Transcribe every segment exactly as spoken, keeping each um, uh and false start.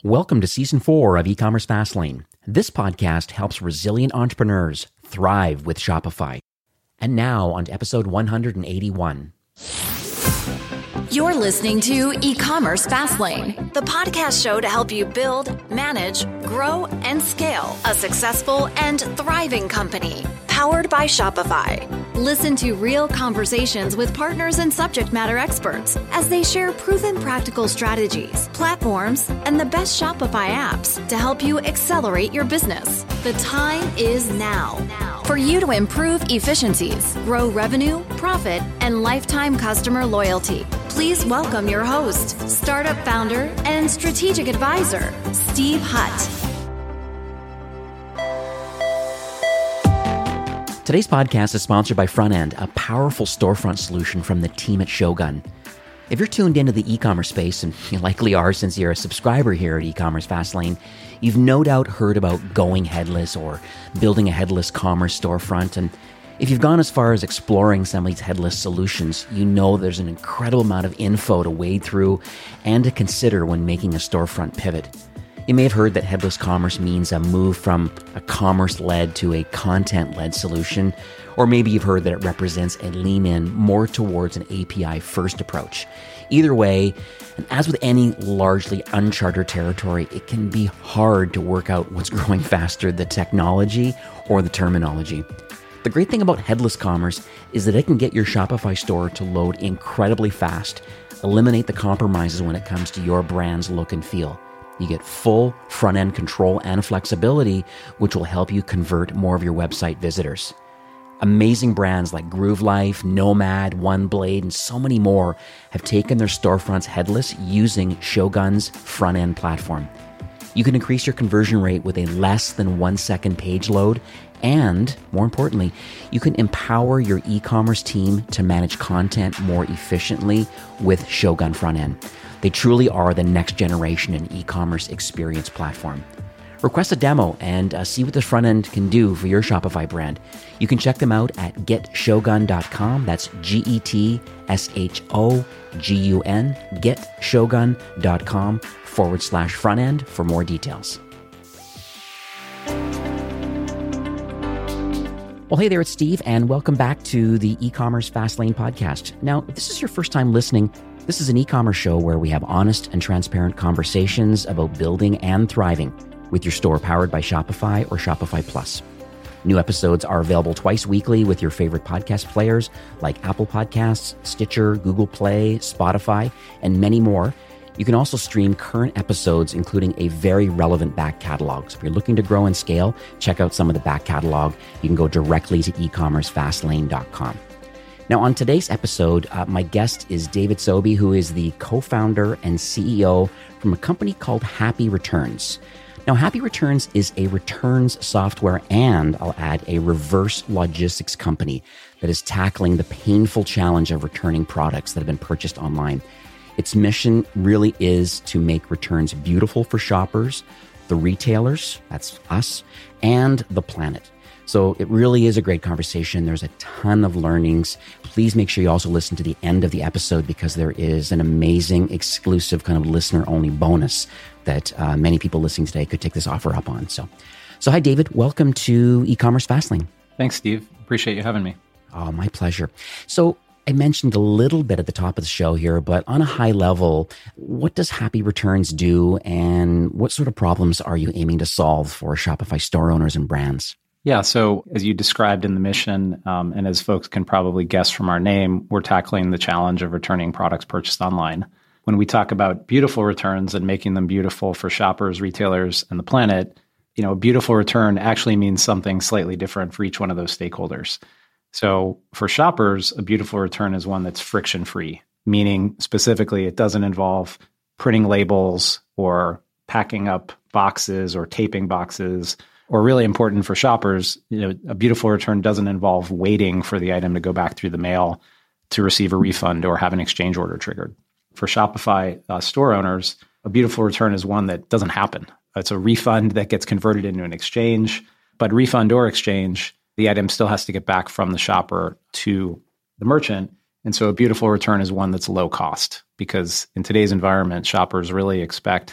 Welcome to Season four of E-Commerce Fastlane. This podcast helps resilient entrepreneurs thrive with Shopify. And now on to episode one hundred eighty-one. You're listening to E-Commerce Fastlane, the podcast show to help you build, manage, grow, and scale a successful and thriving company, powered by Shopify. Listen to real conversations with partners and subject matter experts as they share proven practical strategies, platforms, and the best Shopify apps to help you accelerate your business. The time is now for you to improve efficiencies, grow revenue, profit, and lifetime customer loyalty. Please welcome your host, startup founder, and strategic advisor, Steve Hutt. Today's podcast is sponsored by Frontend, a powerful storefront solution from the team at Shogun. If you're tuned into the e-commerce space, and you likely are since you're a subscriber here at E-Commerce Fastlane, you've no doubt heard about going headless or building a headless commerce storefront. And if you've gone as far as exploring some of these headless solutions, you know there's an incredible amount of info to wade through and to consider when making a storefront pivot. You may have heard that headless commerce means a move from a commerce-led to a content-led solution, or maybe you've heard that it represents a lean-in more towards an A P I-first approach. Either way, and as with any largely uncharted territory, it can be hard to work out what's growing faster, the technology or the terminology. The great thing about headless commerce is that it can get your Shopify store to load incredibly fast, eliminate the compromises when it comes to your brand's look and feel. You get full front-end control and flexibility, which will help you convert more of your website visitors. Amazing brands like Groove Life, Nomad, OneBlade, and so many more have taken their storefronts headless using Shogun's front-end platform. You can increase your conversion rate with a less than one second page load, and more importantly, you can empower your e-commerce team to manage content more efficiently with Shogun Frontend. They truly are the next generation in e-commerce experience platform. Request a demo and uh, see what the front end can do for your Shopify brand. You can check them out at get shogun dot com. That's G E T S H O G U N, get shogun dot com forward slash front end for more details. Well, hey there, it's Steve, and welcome back to the E-Commerce Fastlane podcast. Now, if this is your first time listening, this is an e-commerce show where we have honest and transparent conversations about building and thriving with your store powered by Shopify or Shopify Plus. New episodes are available twice weekly with your favorite podcast players like Apple Podcasts, Stitcher, Google Play, Spotify, and many more. You can also stream current episodes, including a very relevant back catalog. So if you're looking to grow and scale, check out some of the back catalog. You can go directly to e commerce fastlane dot com. Now, on today's episode, uh, my guest is David Sobey, who is the co-founder and C E O from a company called Happy Returns. Now, Happy Returns is a returns software and, I'll add, a reverse logistics company that is tackling the painful challenge of returning products that have been purchased online. Its mission really is to make returns beautiful for shoppers, the retailers, that's us, and the planet. So it really is a great conversation. There's a ton of learnings. Please make sure you also listen to the end of the episode because there is an amazing exclusive kind of listener-only bonus that uh, many people listening today could take this offer up on. So, so hi, David. Welcome to E-Commerce Fastlane. Thanks, Steve. Appreciate you having me. Oh, my pleasure. So I mentioned a little bit at the top of the show here, but on a high level, what does Happy Returns do and what sort of problems are you aiming to solve for Shopify store owners and brands? Yeah, so as you described in the mission, um, and as folks can probably guess from our name, we're tackling the challenge of returning products purchased online. When we talk about beautiful returns and making them beautiful for shoppers, retailers, and the planet, you know, a beautiful return actually means something slightly different for each one of those stakeholders. So for shoppers, a beautiful return is one that's friction-free, meaning specifically it doesn't involve printing labels or packing up boxes or taping boxes. Or really important for shoppers, you know, a beautiful return doesn't involve waiting for the item to go back through the mail to receive a refund or have an exchange order triggered. For Shopify uh, store owners, a beautiful return is one that doesn't happen. It's a refund that gets converted into an exchange, but refund or exchange, the item still has to get back from the shopper to the merchant. And so a beautiful return is one that's low cost because in today's environment, shoppers really expect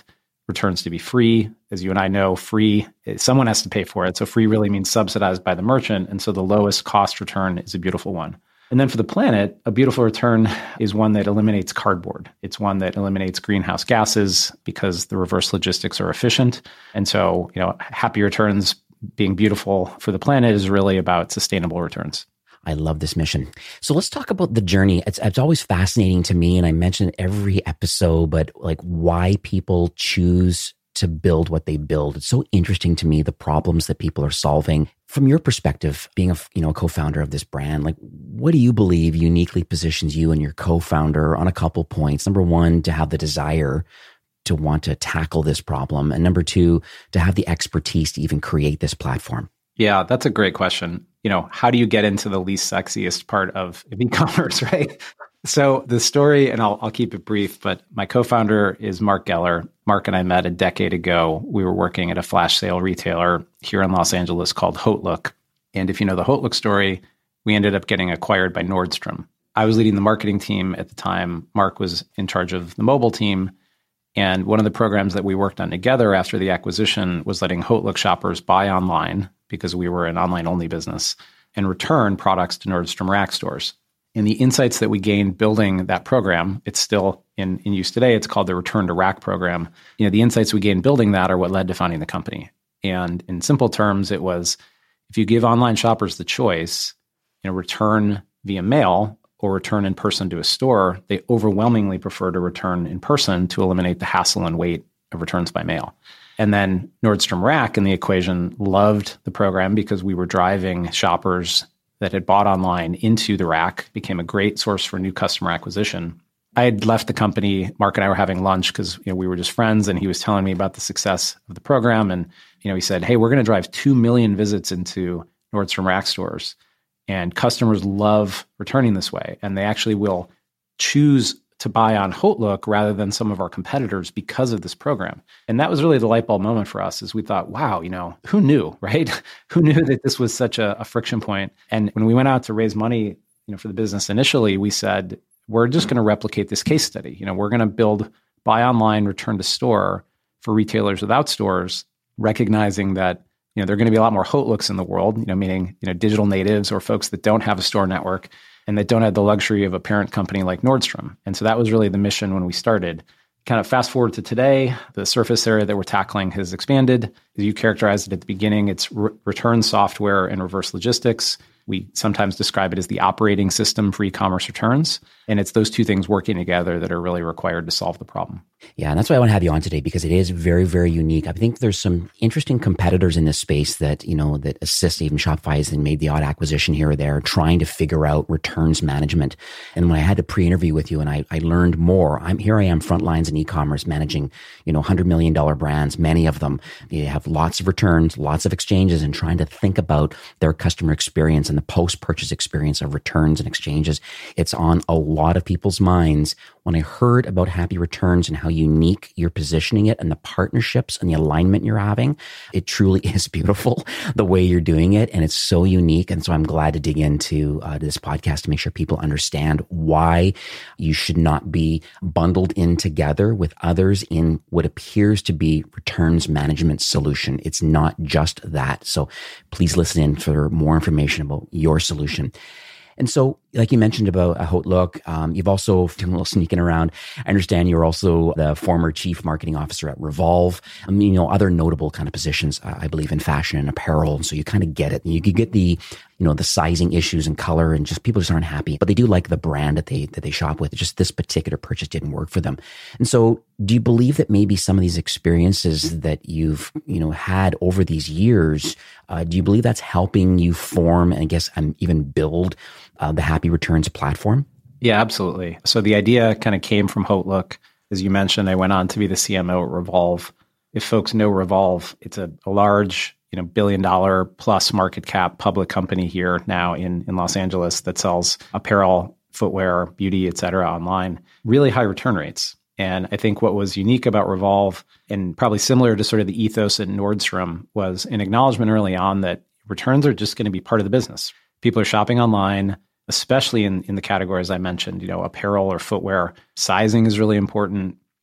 returns to be free. As you and I know, free, someone has to pay for it. So free really means subsidized by the merchant. And so the lowest cost return is a beautiful one. And then for the planet, a beautiful return is one that eliminates cardboard. It's one that eliminates greenhouse gases because the reverse logistics are efficient. And so, you know, happy returns being beautiful for the planet is really about sustainable returns. I love this mission. So let's talk about the journey. It's, it's always fascinating to me, and I mention it every episode, but like why people choose to build what they build. It's so interesting to me, the problems that people are solving. From your perspective, being a you know a co-founder of this brand, like what do you believe uniquely positions you and your co-founder on a couple points? Number one, to have the desire to want to tackle this problem, and number two, to have the expertise to even create this platform. Yeah, that's a great question. You know, how do you get into the least sexiest part of e-commerce, right? So the story, and I'll, I'll keep it brief, but my co-founder is Mark Geller. Mark and I met a decade ago. We were working at a flash sale retailer here in Los Angeles called HauteLook. And if you know the HauteLook story, we ended up getting acquired by Nordstrom. I was leading the marketing team at the time. Mark was in charge of the mobile team. And one of the programs that we worked on together after the acquisition was letting HauteLook shoppers buy online, because we were an online-only business, and return products to Nordstrom Rack stores. And the insights that we gained building that program, it's still in, in use today. It's called the Return to Rack program. You know, the insights we gained building that are what led to founding the company. And in simple terms, it was, if you give online shoppers the choice, you know, return via mail or return in person to a store, they overwhelmingly prefer to return in person to eliminate the hassle and wait of returns by mail. And then Nordstrom Rack in the equation loved the program because we were driving shoppers that had bought online into the Rack, became a great source for new customer acquisition. I had left the company. Mark and I were having lunch because you know we were just friends, and he was telling me about the success of the program. And you know he said, "Hey, we're going to drive two million visits into Nordstrom Rack stores, and customers love returning this way, and they actually will choose to buy on HauteLook rather than some of our competitors because of this program." And that was really the light bulb moment for us, as we thought, wow, you know, who knew, right? Who knew that this was such a, a friction point? And when we went out to raise money, you know, for the business initially, we said, we're just going to replicate this case study. You know, we're going to build buy online, return to store for retailers without stores, recognizing that, you know, there are going to be a lot more HauteLooks in the world, you know, meaning, you know, digital natives or folks that don't have a store network and that don't have the luxury of a parent company like Nordstrom. And so that was really the mission when we started. Kind of fast forward to today, the surface area that we're tackling has expanded. As you characterized it at the beginning, it's re- return software and reverse logistics. We sometimes describe it as the operating system for e-commerce returns. And it's those two things working together that are really required to solve the problem. Yeah, and that's why I want to have you on today, because it is very, very unique. I think there's some interesting competitors in this space that, you know, that assist. Even Shopify has made the odd acquisition here or there, trying to figure out returns management. And when I had to pre-interview with you and I, I learned more, I'm here I am front lines in e-commerce managing, you know, one hundred million dollars brands, many of them. They have lots of returns, lots of exchanges, and trying to think about their customer experience and the post-purchase experience of returns and exchanges. It's on a lot of people's minds. When I heard about Happy Returns and how unique you're positioning it and the partnerships and the alignment you're having, it truly is beautiful the way you're doing it. And it's so unique. And so I'm glad to dig into uh, this podcast to make sure people understand why you should not be bundled in together with others in what appears to be returns management solution. It's not just that. So please listen in for more information about your solution. And so, like you mentioned about a HauteLook, um, you've also done a little sneaking around. I understand you're also the former chief marketing officer at Revolve. I mean, you know, other notable kind of positions, uh, I believe, in fashion and apparel. And so you kind of get it. You could get the, you know, the sizing issues and color, and just people just aren't happy, but they do like the brand that they that they shop with. It's just this particular purchase didn't work for them. And so, do you believe that maybe some of these experiences that you've, you know, had over these years, uh, do you believe that's helping you form and I guess um, even build uh, the Happy Returns platform? Yeah, absolutely. So the idea kind of came from HauteLook. As you mentioned, I went on to be the C M O at Revolve. If folks know Revolve, it's a, a large, you know, billion dollar plus market cap public company here now in, in Los Angeles that sells apparel, footwear, beauty, et cetera, online. Really high return rates. And I think what was unique about Revolve, and probably similar to sort of the ethos at Nordstrom, was an acknowledgement early on that returns are just going to be part of the business. People are shopping online, especially in, in the categories I mentioned, you know, apparel or footwear. Sizing is really important.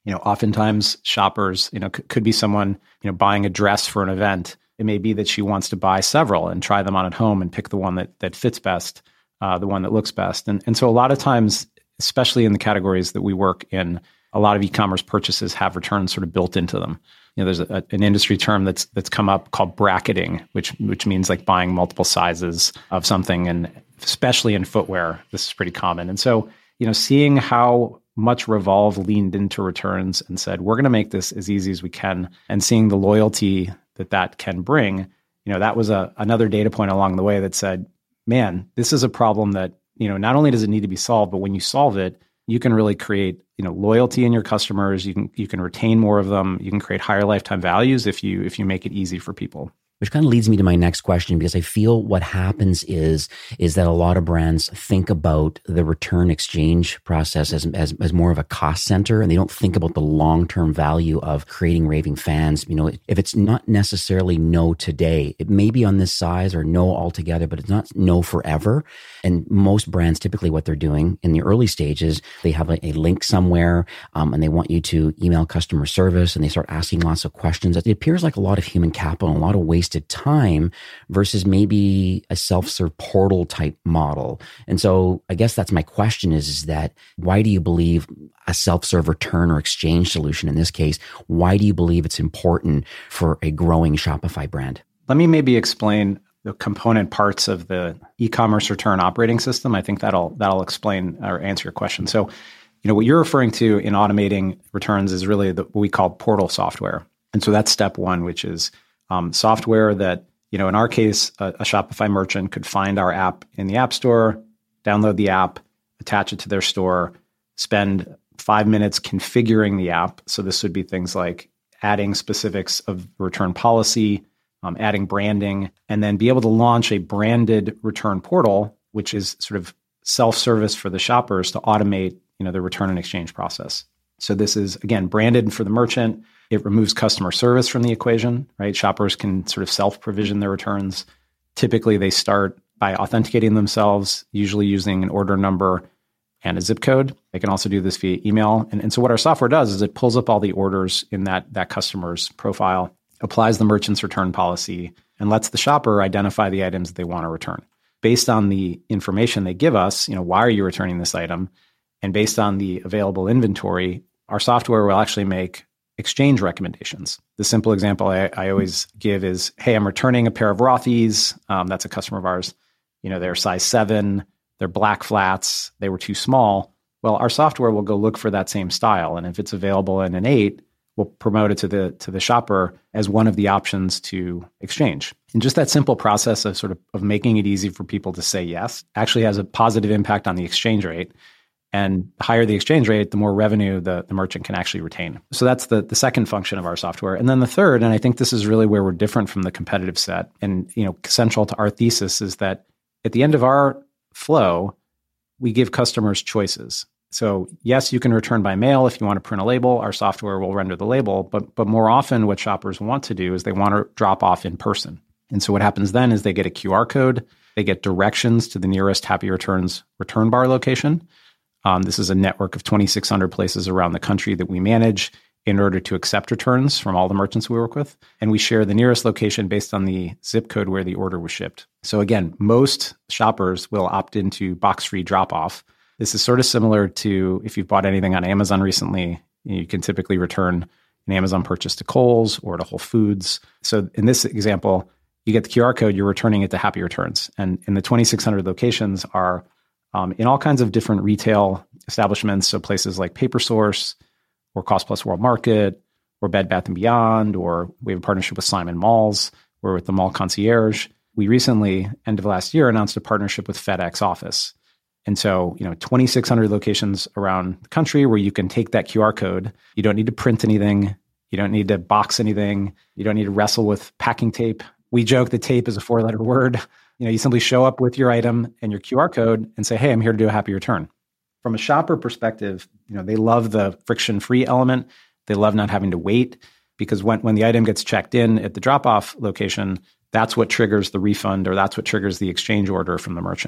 You know, oftentimes shoppers, you know, c- could be someone, you know, buying a dress for an event. It may be that she wants to buy several and try them on at home and pick the one that that fits best, uh, the one that looks best. And and so a lot of times, especially in the categories that we work in, a lot of e-commerce purchases have returns sort of built into them. You know, there's a, an industry term that's that's come up called bracketing, which which means like buying multiple sizes of something, and especially in footwear, this is pretty common. And so, you know, seeing how much Revolve leaned into returns and said, we're going to make this as easy as we can, and seeing the loyalty that that can bring, you know, that was a another data point along the way that said, man, this is a problem that, you know, not only does it need to be solved, but when you solve it, you can really create, you know, loyalty in your customers. You can you can retain more of them. You can create higher lifetime values if you if you make it easy for people. Which kind of leads me to my next question, because I feel what happens is is that a lot of brands think about the return exchange process as, as, as more of a cost center, and they don't think about the long-term value of creating raving fans. You know, if it's not necessarily no today, it may be on this size or no altogether, but it's not no forever. And most brands, typically what they're doing in the early stages, they have a, a link somewhere um, and they want you to email customer service, and they start asking lots of questions. It appears like a lot of human capital, a lot of waste time versus maybe a self-serve portal type model. And so I guess that's my question is, is that why do you believe a self-serve return or exchange solution in this case, why do you believe it's important for a growing Shopify brand? Let me maybe explain the component parts of the e-commerce return operating system. I think that'll that'll explain or answer your question. So, you know, what you're referring to in automating returns is really the, what we call portal software. And so that's step one, which is Um, software that, you know, in our case, a, a Shopify merchant could find our app in the App Store, download the app, attach it to their store, spend five minutes configuring the app. So this would be things like adding specifics of return policy, um, adding branding, and then be able to launch a branded return portal, which is sort of self-service for the shoppers to automate, you know, the return and exchange process. So this is, again, branded for the merchant. It removes customer service from the equation, right? Shoppers can sort of self-provision their returns. Typically, they start by authenticating themselves, usually using an order number and a zip code. They can also do this via email. And, and so what our software does is it pulls up all the orders in that, that customer's profile, applies the merchant's return policy, and lets the shopper identify the items that they want to return. Based on the information they give us, you know, why are you returning this item? And based on the available inventory, our software will actually make exchange recommendations. The simple example I, I always give is, hey, I'm returning a pair of Rothy's. Um, that's a customer of ours. You know, they're size seven, they're black flats, they were too small. Well, our software will go look for that same style. And if it's available in an eight, we'll promote it to the to the shopper as one of the options to exchange. And just that simple process of sort of, of making it easy for people to say yes actually has a positive impact on the exchange rate. And the higher the exchange rate, the more revenue the, the merchant can actually retain. So that's the, the second function of our software. And then the third, and I think this is really where we're different from the competitive set, and you know, central to our thesis is that at the end of our flow, we give customers choices. So yes, you can return by mail if you want to print a label. Our software will render the label. But, but more often what shoppers want to do is they want to drop off in person. And so what happens then is they get a Q R code, they get directions to the nearest Happy Returns return bar location. Um, this is a network of twenty-six hundred places around the country that we manage in order to accept returns from all the merchants we work with. And we share the nearest location based on the zip code where the order was shipped. So again, most shoppers will opt into box-free drop-off. This is sort of similar to if you've bought anything on Amazon recently, you can typically return an Amazon purchase to Kohl's or to Whole Foods. So in this example, you get the Q R code, you're returning it to Happy Returns. And in the twenty-six hundred locations are Um, in all kinds of different retail establishments, so places like Paper Source or Cost Plus World Market or Bed Bath and Beyond, or we have a partnership with Simon Malls, we're with the Mall Concierge. We recently, end of last year, announced a partnership with FedEx Office. And so, you know, twenty-six hundred locations around the country where you can take that Q R code. You don't need to print anything. You don't need to box anything. You don't need to wrestle with packing tape. We joke that tape is a four-letter word. You know, you simply show up with your item and your Q R code and say, hey, I'm here to do a happy return. From a shopper perspective, you know, they love the friction-free element. They love not having to wait, because when, when the item gets checked in at the drop-off location, that's what triggers the refund, or that's what triggers the exchange order from the merchant.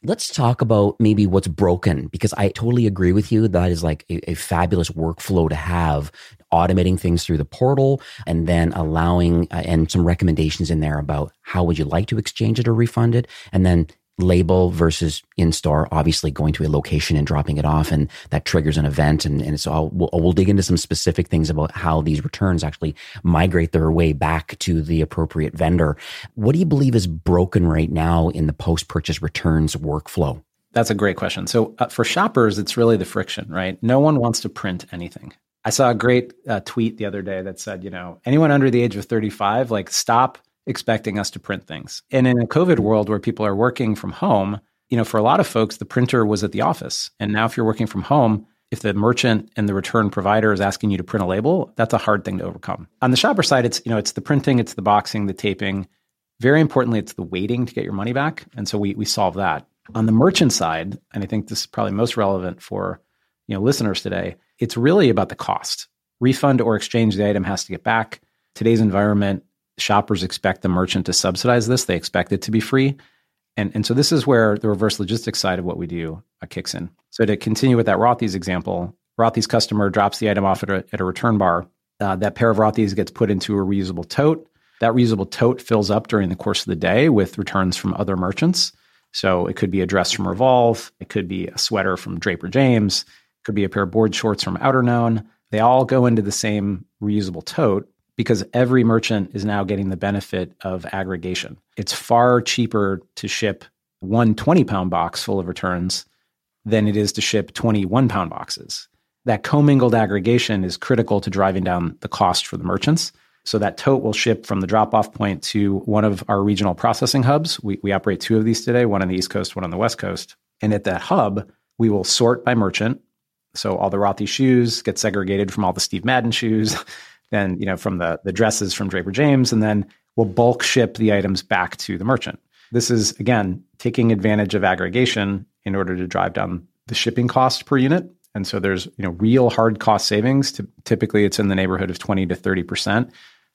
Let's talk about maybe what's broken, because I totally agree with you. That is like a, a fabulous workflow to have, automating things through the portal and then allowing uh, and some recommendations in there about how would you like to exchange it or refund it. And then label versus in-store, obviously going to a location and dropping it off, and that triggers an event. And, and so I'll, we'll, we'll dig into some specific things about how these returns actually migrate their way back to the appropriate vendor. What do you believe is broken right now in the post-purchase returns workflow? That's a great question. So uh, for shoppers, it's really the friction, right? No one wants to print anything. I saw a great uh, tweet the other day that said, you know, anyone under the age of thirty-five, like stop expecting us to print things. And in a COVID world where people are working from home, you know, for a lot of folks, the printer was at the office. And now if you're working from home, if the merchant and the return provider is asking you to print a label, that's a hard thing to overcome. On the shopper side, it's, you know, it's the printing, it's the boxing, the taping. Very importantly, it's the waiting to get your money back. And so we we solve that. On the merchant side, and I think this is probably most relevant for, you know, listeners today, it's really about the cost. Refund or exchange the item has to get back. Today's environment, shoppers expect the merchant to subsidize this. They expect it to be free. And, and so this is where the reverse logistics side of what we do uh, kicks in. So to continue with that Rothy's example, Rothy's customer drops the item off at a, at a return bar. Uh, that pair of Rothy's gets put into a reusable tote. That reusable tote fills up during the course of the day with returns from other merchants. So it could be a dress from Revolve. It could be a sweater from Draper James. It could be a pair of board shorts from Outerknown. They all go into the same reusable tote, because every merchant is now getting the benefit of aggregation. It's far cheaper to ship one twenty-pound box full of returns than it is to ship twenty one-pound boxes. That commingled aggregation is critical to driving down the cost for the merchants. So that tote will ship from the drop-off point to one of our regional processing hubs. We, we operate two of these today, one on the East Coast, one on the West Coast. And at that hub, we will sort by merchant. So all the Rothy shoes get segregated from all the Steve Madden shoes. Then, you know, from the, the dresses from Draper James, and then we'll bulk ship the items back to the merchant. This is, again, taking advantage of aggregation in order to drive down the shipping cost per unit. And so there's, you know, real hard cost savings. To, typically, it's in the neighborhood of twenty to thirty percent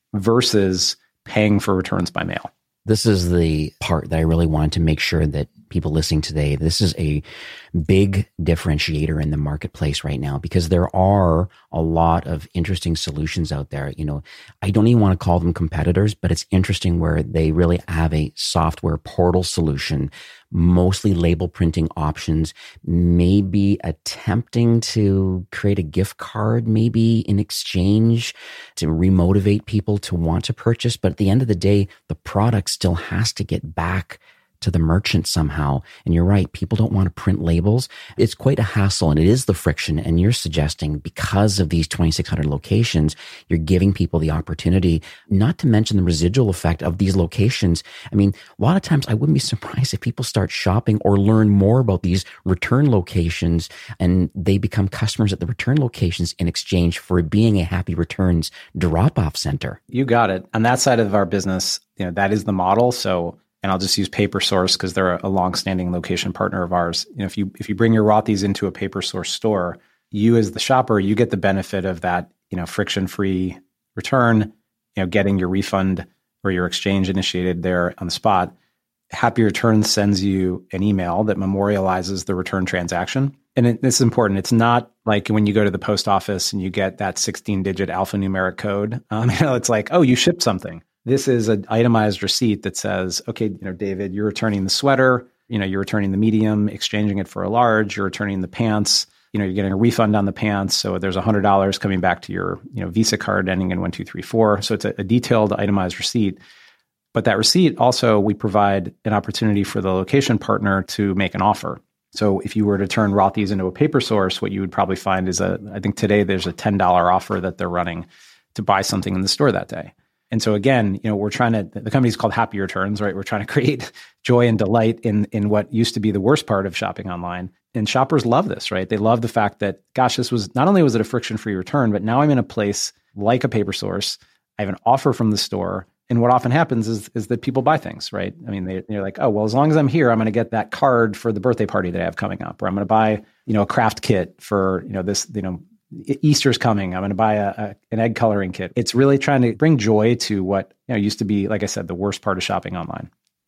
versus paying for returns by mail. This is the part that I really want to make sure that people listening today, this is a big differentiator in the marketplace right now, because there are a lot of interesting solutions out there. You know, I don't even want to call them competitors, but it's interesting where they really have a software portal solution, mostly label printing options, maybe attempting to create a gift card, maybe in exchange to remotivate people to want to purchase. But at the end of the day, the product still has to get back to the merchant somehow. And you're right, people don't want to print labels. It's quite a hassle, and it is the friction. And you're suggesting because of these twenty-six hundred locations, you're giving people the opportunity, not to mention the residual effect of these locations. I mean, a lot of times I wouldn't be surprised if people start shopping or learn more about these return locations and they become customers at the return locations in exchange for being a Happy Returns drop-off center. You got it. On that side of our business, you know, that is the model. So and I'll just use PaperSource because they're a longstanding location partner of ours. You know, if you if you bring your Rothy's into a PaperSource store, you as the shopper, you get the benefit of that, you know, friction-free return, you know, getting your refund or your exchange initiated there on the spot. Happy Returns sends you an email that memorializes the return transaction. And it, this is important. It's not like when you go to the post office and you get that sixteen-digit alphanumeric code. Um, you know, it's like, oh, you shipped something. This is an itemized receipt that says, okay, you know, David, you're returning the sweater, you know, you're returning the medium, exchanging it for a large, you're returning the pants, you know, you're getting a refund on the pants. So there's one hundred dollars coming back to your, you know, Visa card ending in one two three four. So it's a, a detailed itemized receipt. But that receipt also, we provide an opportunity for the location partner to make an offer. So if you were to turn Rothy's into a PaperSource, what you would probably find is a, I think today there's a ten dollars offer that they're running to buy something in the store that day. And so again, you know, we're trying to, the company's called Happy Returns, right? We're trying to create joy and delight in, in what used to be the worst part of shopping online. And shoppers love this, right? They love the fact that, gosh, this was, not only was it a friction-free return, but now I'm in a place like a PaperSource. I have an offer from the store. And what often happens is, is that people buy things, right? I mean, they, they're like, oh, well, as long as I'm here, I'm going to get that card for the birthday party that I have coming up, or I'm going to buy, you know, a craft kit for, you know, this, you know, Easter's coming. I'm going to buy a, a an egg coloring kit. It's really trying to bring joy to what, you know, used to be, like I said, the worst part of shopping online.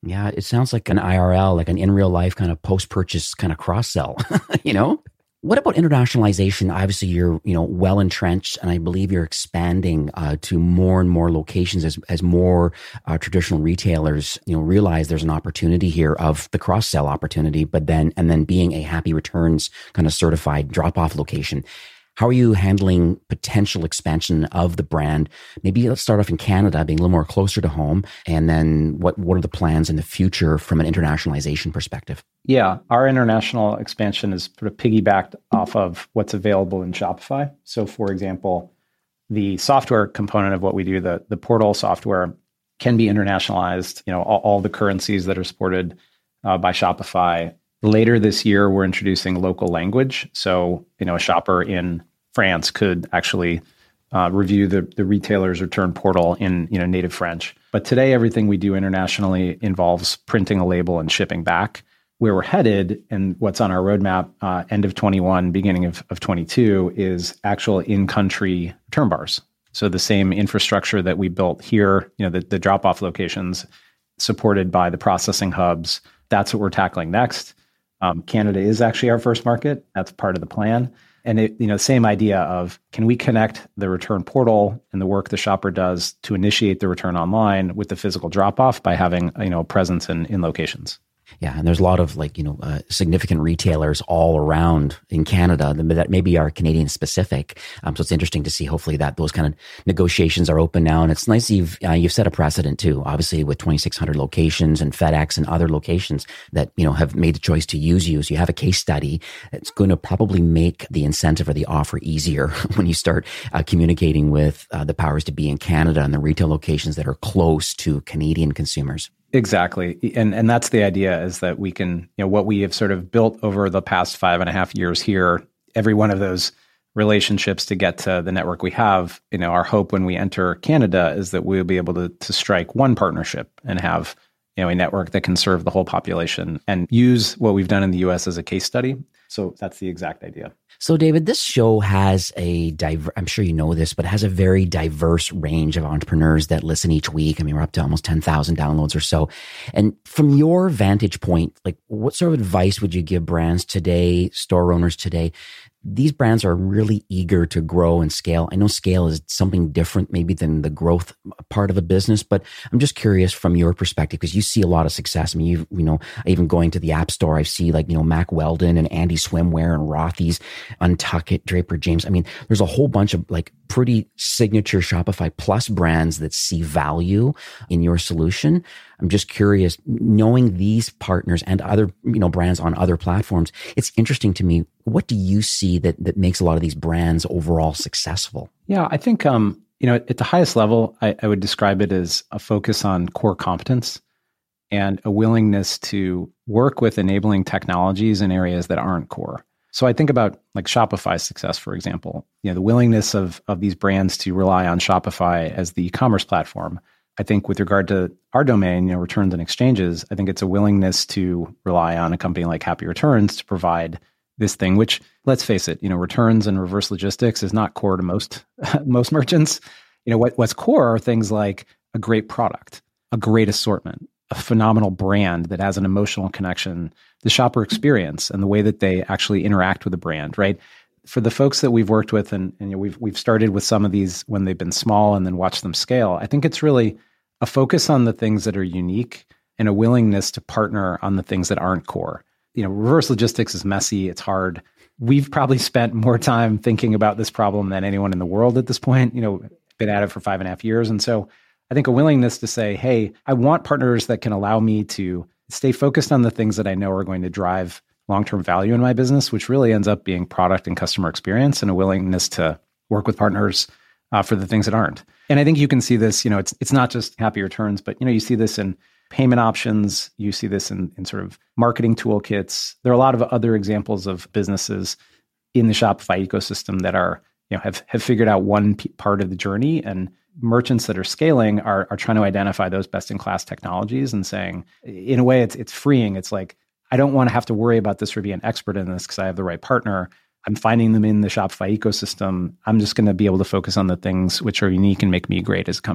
Yeah, it sounds like an I R L, like an in real life kind of post-purchase kind of cross-sell, you know? What about internationalization? Obviously, you're, you know, well entrenched, and I believe you're expanding uh, to more and more locations as as more uh, traditional retailers, you know, realize there's an opportunity here of the cross-sell opportunity, but then, and then being a Happy Returns kind of certified drop-off location. How are you handling potential expansion of the brand? Maybe let's start off in Canada, being a little more closer to home. And then what, what are the plans in the future from an internationalization perspective? Yeah, our international expansion is sort of piggybacked off of what's available in Shopify. So for example, the software component of what we do, the, the portal software, can be internationalized, you know, all, all the currencies that are supported uh, by Shopify. Later this year, we're introducing local language. So, you know, a shopper in France could actually uh, review the, the retailer's return portal in, you know, native French. But today, everything we do internationally involves printing a label and shipping back. Where we're headed and what's on our roadmap, uh, end of twenty-one, beginning of, of twenty-two, is actual in-country return bars. So the same infrastructure that we built here, you know, the, the drop-off locations supported by the processing hubs, that's what we're tackling next. Um, Canada is actually our first market. That's part of the plan. And it, you know, same idea of, can we connect the return portal and the work the shopper does to initiate the return online with the physical drop-off by having, you know, presence in, in locations? Yeah, and there's a lot of like, you know, uh, significant retailers all around in Canada that maybe are Canadian specific. Um, so it's interesting to see hopefully that those kind of negotiations are open now. And it's nice you've, uh, you've set a precedent too, obviously with twenty-six hundred locations and FedEx and other locations that, you know, have made the choice to use you. So you have a case study that's going to probably make the incentive or the offer easier when you start uh, communicating with uh, the powers to be in Canada and the retail locations that are close to Canadian consumers. Exactly. And and that's the idea, is that we can, you know, what we have sort of built over the past five and a half years here, every one of those relationships to get to the network we have, you know, our hope when we enter Canada is that we'll be able to to strike one partnership and have, you know, a network that can serve the whole population and use what we've done in the U S as a case study. So that's the exact idea. So, David, this show has a diver- I'm sure you know this, but it has a very diverse range of entrepreneurs that listen each week. I mean, we're up to almost ten thousand downloads or so. And from your vantage point, like, what sort of advice would you give brands today, store owners today? These brands are really eager to grow and scale. I know scale is something different maybe than the growth part of a business, but I'm just curious from your perspective, because you see a lot of success. I mean, you you know, even going to the App Store, I see like, you know, Mac Weldon and Andy Swimwear and Rothy's, Untuckit, Draper James. I mean, there's a whole bunch of like pretty signature Shopify Plus brands that see value in your solution. I'm just curious, knowing these partners and other, you know, brands on other platforms, it's interesting to me. What do you see that that makes a lot of these brands overall successful? Yeah, I think, um, you know, at the highest level, I, I would describe it as a focus on core competence and a willingness to work with enabling technologies in areas that aren't core. So I think about like Shopify's success, for example, you know, the willingness of of these brands to rely on Shopify as the e-commerce platform. I think with regard to our domain, you know, returns and exchanges, I think it's a willingness to rely on a company like Happy Returns to provide this thing, which, let's face it, you know, returns and reverse logistics is not core to most most merchants. You know, what what's core are things like a great product, a great assortment, a phenomenal brand that has an emotional connection, the shopper experience, and the way that they actually interact with the brand, right? For the folks that we've worked with, and, and you know, we've we've started with some of these when they've been small and then watched them scale, I think it's really a focus on the things that are unique and a willingness to partner on the things that aren't core. You know, reverse logistics is messy, it's hard. We've probably spent more time thinking about this problem than anyone in the world at this point, you know, been at it for five and a half years. And so I think a willingness to say, hey, I want partners that can allow me to stay focused on the things that I know are going to drive long-term value in my business, which really ends up being product and customer experience, and a willingness to work with partners uh, for the things that aren't. And I think you can see this, you know, it's it's not just Happy Returns, but, you know, you see this in payment options, you see this in, in sort of marketing toolkits. There are a lot of other examples of businesses in the Shopify ecosystem that are, you know, have, have figured out one p- part of the journey, and merchants that are scaling are are trying to identify those best-in-class technologies and saying, in a way, it's it's freeing. It's like, I don't want to have to worry about this or be an expert in this because I have the right partner. I'm finding them in the Shopify ecosystem. I'm just going to be able to focus on the things which are unique and make me great as a company.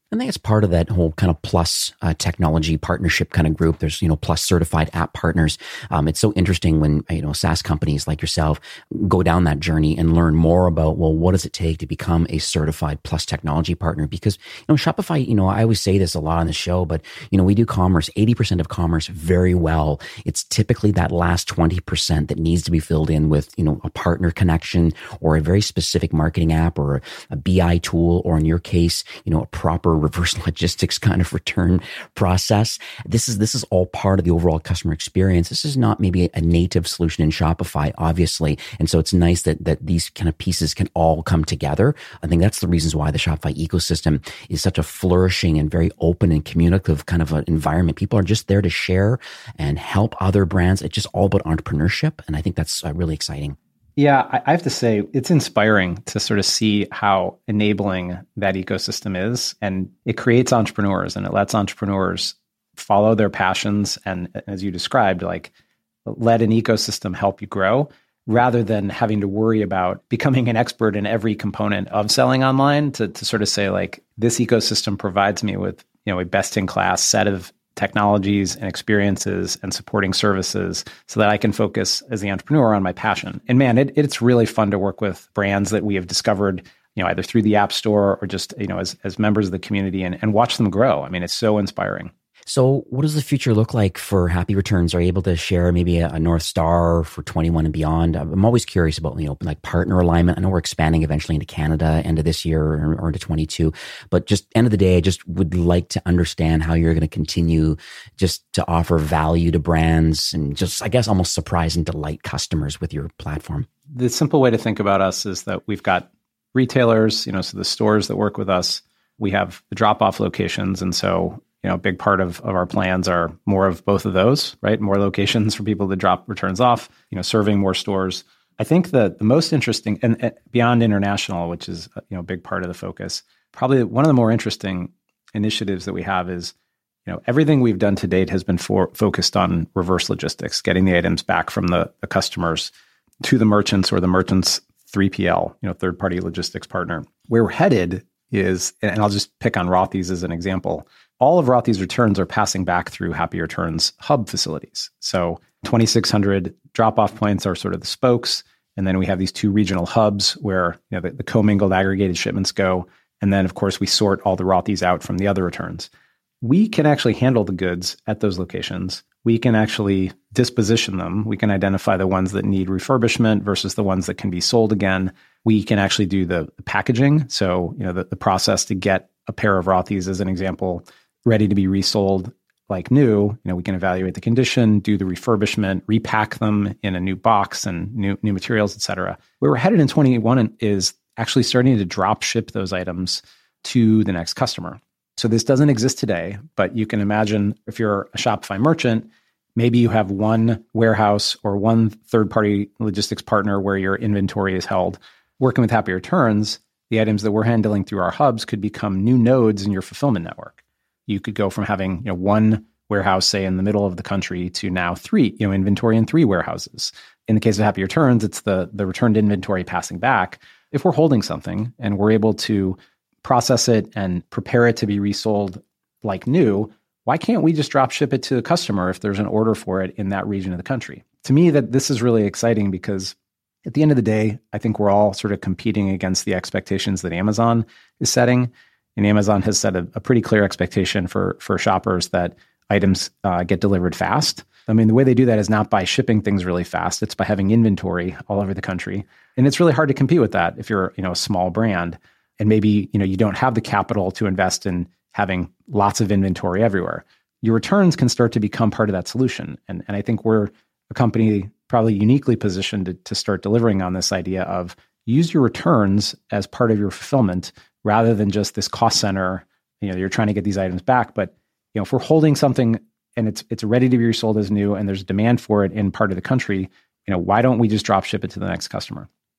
I think it's part of that whole kind of Plus uh, technology partnership kind of group. There's, you know, Plus certified app partners. Um, it's so interesting when, you know, SaaS companies like yourself go down that journey and learn more about, well, what does it take to become a certified Plus technology partner? Because, you know, Shopify, you know, I always say this a lot on the show, but, you know, we do commerce, eighty percent of commerce very well. It's typically that last twenty percent that needs to be filled in with, you know, a partner connection or a very specific marketing app or a B I tool, or in your case, you know, a proper reverse logistics kind of return process. This is, this is all part of the overall customer experience. This is not maybe a native solution in Shopify, obviously. And so it's nice that, that these kind of pieces can all come together. I think that's the reasons why the Shopify ecosystem is such a flourishing and very open and communicative kind of an environment. People are just there to share and help other brands. It's just all about entrepreneurship. And I think that's uh, really exciting. Yeah, I have to say, it's inspiring to sort of see how enabling that ecosystem is. And it creates entrepreneurs and it lets entrepreneurs follow their passions. And as you described, like let an ecosystem help you grow rather than having to worry about becoming an expert in every component of selling online to, to sort of say like, this ecosystem provides me with, you know, a best in class set of technologies and experiences and supporting services so that I can focus as the entrepreneur on my passion. And man, it, it's really fun to work with brands that we have discovered, you know, either through the App Store or just, you know, as, as members of the community and, and watch them grow. I mean, it's so inspiring. So what does the future look like for Happy Returns? Are you able to share maybe a, a North Star for twenty-one and beyond? I'm always curious about, you know, like partner alignment. I know we're expanding eventually into Canada, end of this year or, or into twenty-two, but just end of the day, I just would like to understand how you're going to continue just to offer value to brands and just, I guess, almost surprise and delight customers with your platform. The simple way to think about us is that we've got retailers, you know, so the stores that work with us, we have the drop-off locations. And so, you know, a big part of, of our plans are more of both of those, right? More locations for people to drop returns off, you know, serving more stores. I think that the most interesting, and, and beyond international, which is, you know, a big part of the focus, probably one of the more interesting initiatives that we have is, you know, everything we've done to date has been for, focused on reverse logistics, getting the items back from the, the customers to the merchants or the merchants' three P L, you know, third-party logistics partner. Where we're headed is, and I'll just pick on Rothy's as an example, all of Rothy's returns are passing back through Happy Returns hub facilities. So twenty-six hundred drop-off points are sort of the spokes. And then we have these two regional hubs where, you know, the, the commingled aggregated shipments go. And then, of course, we sort all the Rothy's out from the other returns. We can actually handle the goods at those locations. We can actually disposition them. We can identify the ones that need refurbishment versus the ones that can be sold again. We can actually do the packaging. So, you know, the, the process to get a pair of Rothy's, as an example, ready to be resold like new, you know, we can evaluate the condition, do the refurbishment, repack them in a new box and new new materials, et cetera. Where we're headed in twenty-one is actually starting to drop ship those items to the next customer. So this doesn't exist today, but you can imagine if you're a Shopify merchant, maybe you have one warehouse or one third-party logistics partner where your inventory is held. Working with Happy Returns, the items that we're handling through our hubs could become new nodes in your fulfillment network. You could go from having, you know, one warehouse, say in the middle of the country, to now three, you know, inventory in three warehouses. In the case of Happy Returns, it's the the returned inventory passing back. If we're holding something and we're able to process it and prepare it to be resold like new, why can't we just drop ship it to the customer if there's an order for it in that region of the country? To me, that this is really exciting because at the end of the day, I think we're all sort of competing against the expectations that Amazon is setting. And Amazon has set a, a pretty clear expectation for, for shoppers that items uh, get delivered fast. I mean, the way they do that is not by shipping things really fast. It's by having inventory all over the country. And it's really hard to compete with that if you're, you know, a small brand. And maybe, you know, you don't have the capital to invest in having lots of inventory everywhere. Your returns can start to become part of that solution. And, and I think we're a company probably uniquely positioned to, to start delivering on this idea of use your returns as part of your fulfillment rather than just this cost center. You know, you're trying to get these items back, but, you know, if we're holding something and it's it's ready to be resold as new and there's demand for it in part of the country, you know, why don't we just drop ship it to the next customer?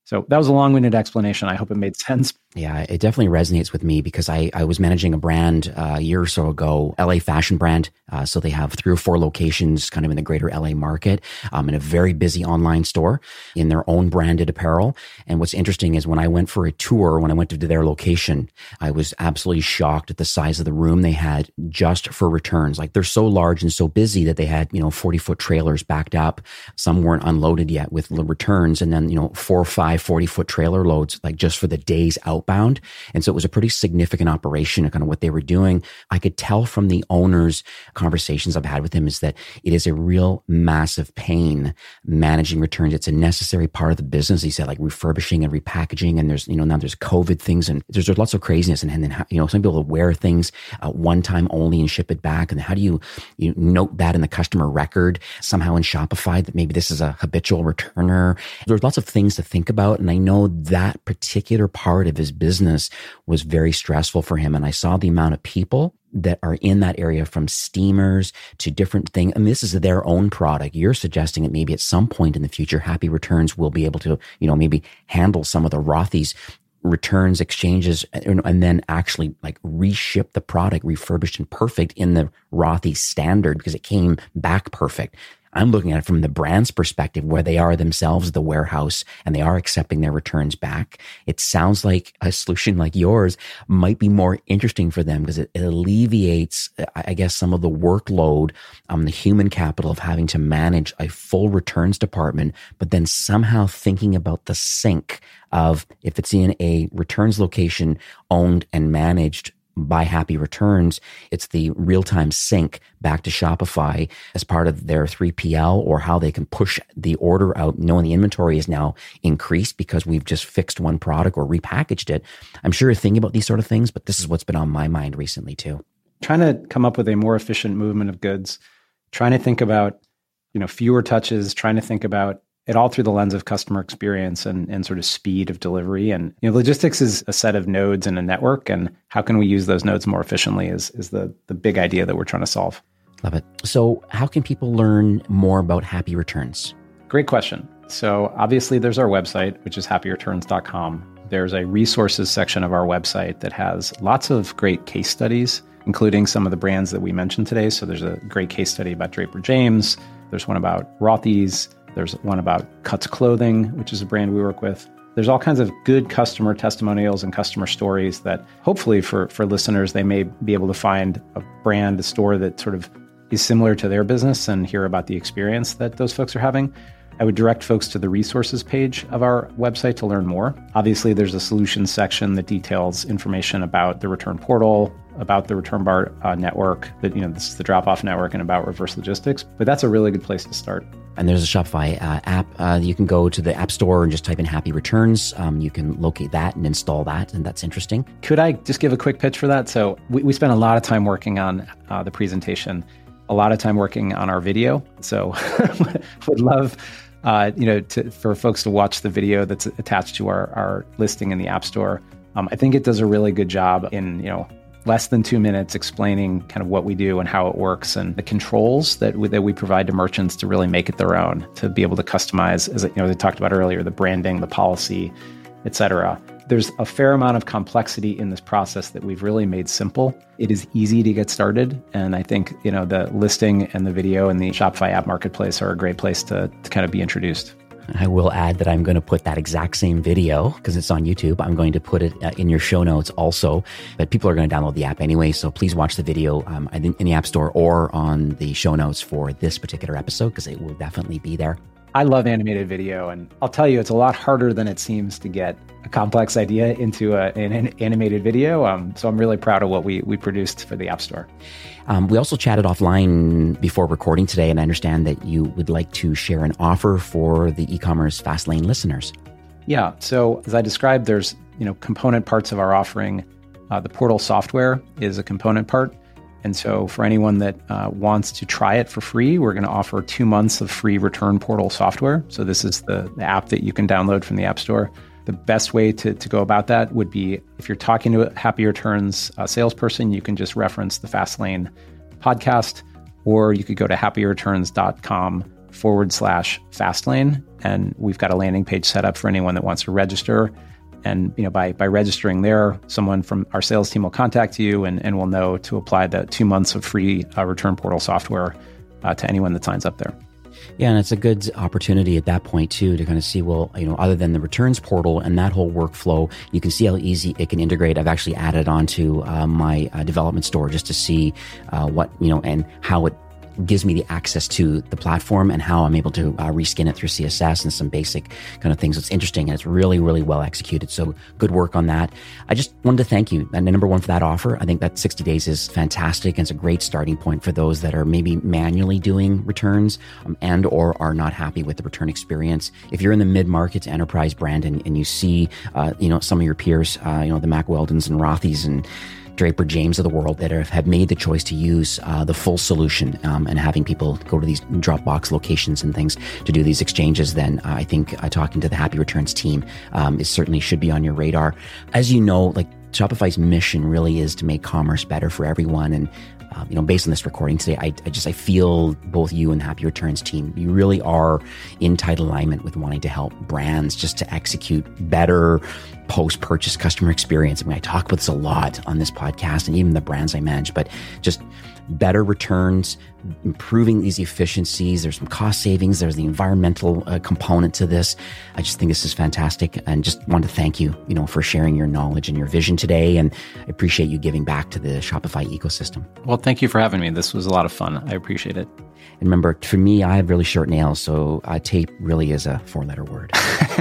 So that was a long-winded explanation. I hope it made sense. Yeah, it definitely resonates with me because I, I was managing a brand uh, a year or so ago, L A fashion brand. Uh, so they have three or four locations kind of in the greater L A market, um, in a very busy online store in their own branded apparel. And what's interesting is when I went for a tour, when I went to their location, I was absolutely shocked at the size of the room they had just for returns. Like they're so large and so busy that they had, you know, forty foot trailers backed up. Some weren't unloaded yet with the returns. And then, you know, four or five forty foot trailer loads, like just for the days outbound. And so it was a pretty significant operation, kind of what they were doing. I could tell from the owner's conversations I've had with him is that it is a real massive pain managing returns. It's a necessary part of the business. He said like refurbishing and repackaging. And there's, you know, now there's COVID things and there's, there's lots of craziness. And, and then, you know, some people wear things uh, one time only and ship it back. And how do you, you note that in the customer record somehow in Shopify that maybe this is a habitual returner? There's lots of things to think about. And I know that particular part of his business was very stressful for him. And I saw the amount of people that are in that area, from steamers to different things. I mean, this is their own product. You're suggesting that maybe at some point in the future, Happy Returns will be able to, you know, maybe handle some of the Rothy's returns, exchanges, and, and then actually like reship the product refurbished and perfect in the Rothy standard because it came back perfect. I'm looking at it from the brand's perspective where they are themselves the warehouse and they are accepting their returns back. It sounds like a solution like yours might be more interesting for them because it, it alleviates, I guess, some of the workload on um, the human capital of having to manage a full returns department, but then somehow thinking about the sync of if it's in a returns location owned and managed by Happy Returns, it's the real-time sync back to Shopify as part of their three P L, or how they can push the order out knowing the inventory is now increased because we've just fixed one product or repackaged it. I'm sure you're thinking about these sort of things, but this is what's been on my mind recently too. Trying to come up with a more efficient movement of goods, trying to think about, you know, fewer touches, trying to think about it all through the lens of customer experience and, and sort of speed of delivery. And, you know, logistics is a set of nodes in a network, and how can we use those nodes more efficiently is, is the, the big idea that we're trying to solve. Love it. So how can people learn more about Happy Returns? Great question. So obviously there's our website, which is happy returns dot com. There's a resources section of our website that has lots of great case studies, including some of the brands that we mentioned today. So there's a great case study about Draper James. There's one about Rothy's. There's one about Cuts Clothing, which is a brand we work with. There's all kinds of good customer testimonials and customer stories that hopefully for, for listeners, they may be able to find a brand, a store that sort of is similar to their business and hear about the experience that those folks are having. I would direct folks to the resources page of our website to learn more. Obviously, there's a solutions section that details information about the return portal, about the Return Bar uh, network, that, you know, this is the drop-off network, and about reverse logistics. But that's a really good place to start. And there's a Shopify uh, app. Uh, you can go to the App Store and just type in Happy Returns. Um, you can locate that and install that, and that's interesting. Could I just give a quick pitch for that? So we, we spent a lot of time working on uh, the presentation, a lot of time working on our video. So would love uh, you know, to, for folks to watch the video that's attached to our, our listing in the App Store. Um, I think it does a really good job in, you know, less than two minutes explaining kind of what we do and how it works and the controls that we, that we provide to merchants to really make it their own, to be able to customize, as you know, as I talked about earlier, the branding, the policy, et cetera. There's a fair amount of complexity in this process that we've really made simple. It is easy to get started. And I think, you know, the listing and the video and the Shopify app marketplace are a great place to, to kind of be introduced. I will add that I'm going to put that exact same video, because it's on YouTube. I'm going to put it uh, in your show notes also, but people are going to download the app anyway. So please watch the video um, in the App Store or on the show notes for this particular episode, because it will definitely be there. I love animated video, and I'll tell you, it's a lot harder than it seems to get a complex idea into a, an, an animated video. Um, so I'm really proud of what we we produced for the App Store. Um, we also chatted offline before recording today, and I understand that you would like to share an offer for the e-commerce Fastlane listeners. Yeah. So as I described, there's, you know, component parts of our offering. Uh, the portal software is a component part. And so for anyone that uh, wants to try it for free, we're going to offer two months of free return portal software. So this is the, the app that you can download from the App Store. The best way to, to go about that would be, if you're talking to a Happy Returns uh, salesperson, you can just reference the Fastlane podcast, or you could go to happy returns dot com forward slash Fastlane. And we've got a landing page set up for anyone that wants to register. And you know, by by registering there, someone from our sales team will contact you and, and will know to apply the two months of free uh, return portal software uh, to anyone that signs up there. Yeah, and it's a good opportunity at that point too to kind of see, well, you know, other than the returns portal and that whole workflow, you can see how easy it can integrate. I've actually added onto uh, my uh, development store just to see uh, what, you know, and how it gives me the access to the platform and how I'm able to uh, reskin it through C S S and some basic kind of things. It's interesting and it's really, really well executed. So good work on that. I just wanted to thank you. And number one, for that offer. I think that sixty days is fantastic. And it's a great starting point for those that are maybe manually doing returns um, and or are not happy with the return experience. If you're in the mid-market enterprise brand and, and you see, uh, you know, some of your peers, uh, you know, the Mack Weldons and Rothys and Draper James of the world that have, have made the choice to use uh, the full solution um, and having people go to these Dropbox locations and things to do these exchanges, then uh, I think uh, talking to the Happy Returns team um, is certainly should be on your radar. As you know, like Shopify's mission really is to make commerce better for everyone. And Um, you know, based on this recording today, I, I just, I feel both you and Happy Returns team, you really are in tight alignment with wanting to help brands just to execute better post-purchase customer experience. I mean, I talk about this a lot on this podcast and even the brands I manage, but just better returns, improving these efficiencies. There's some cost savings. There's the environmental uh, component to this. I just think this is fantastic and just want to thank you, you know, for sharing your knowledge and your vision today. And I appreciate you giving back to the Shopify ecosystem. Well, thank you for having me. This was a lot of fun. I appreciate it. And remember, for me, I have really short nails, so uh, tape really is a four-letter word.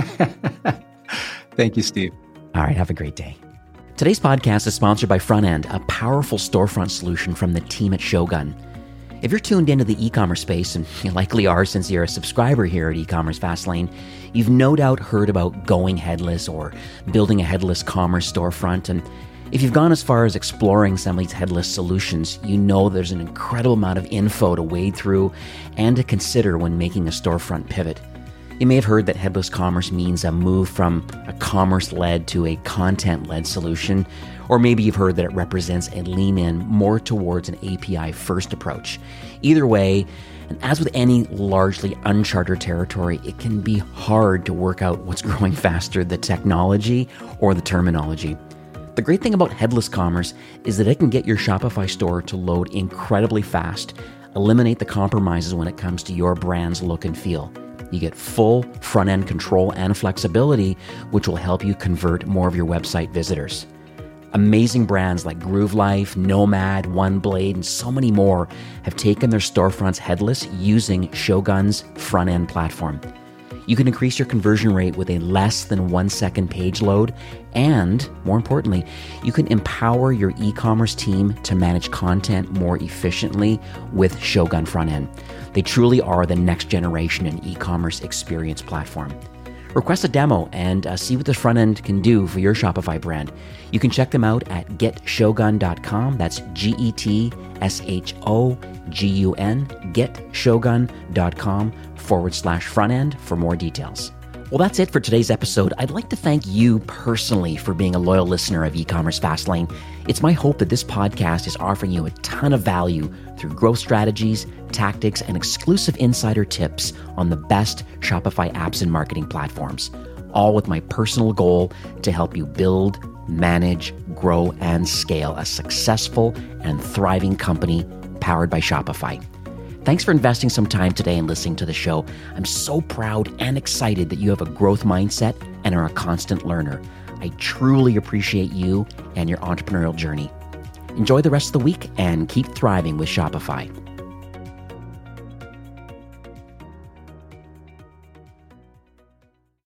Thank you, Steve. All right, have a great day. Today's podcast is sponsored by Frontend, a powerful storefront solution from the team at Shogun. If you're tuned into the e-commerce space, and you likely are since you're a subscriber here at E-commerce Fastlane, you've no doubt heard about going headless or building a headless commerce storefront. And if you've gone as far as exploring some of these headless solutions, you know there's an incredible amount of info to wade through and to consider when making a storefront pivot. You may have heard that headless commerce means a move from a commerce-led to a content-led solution, or maybe you've heard that it represents a lean-in more towards an A P I-first approach. Either way, and as with any largely uncharted territory, it can be hard to work out what's growing faster, the technology or the terminology. The great thing about headless commerce is that it can get your Shopify store to load incredibly fast, eliminate the compromises when it comes to your brand's look and feel. You get full front-end control and flexibility, which will help you convert more of your website visitors. Amazing brands like Groove Life, Nomad, OneBlade, and so many more have taken their storefronts headless using Shogun's front-end platform. You can increase your conversion rate with a less than one second page load, and more importantly, you can empower your e-commerce team to manage content more efficiently with Shogun Frontend. They truly are the next generation in e-commerce experience platform. Request a demo and uh, see what the front end can do for your Shopify brand. You can check them out at get shogun dot com. That's G E T S H O G U N, get shogun dot com forward slash front end for more details. Well, that's it for today's episode. I'd like to thank you personally for being a loyal listener of E-commerce Fastlane. It's my hope that this podcast is offering you a ton of value through growth strategies, tactics, and exclusive insider tips on the best Shopify apps and marketing platforms, all with my personal goal to help you build, manage, grow, and scale a successful and thriving company powered by Shopify. Thanks for investing some time today and listening to the show. I'm so proud and excited that you have a growth mindset and are a constant learner. I truly appreciate you and your entrepreneurial journey. Enjoy the rest of the week and keep thriving with Shopify.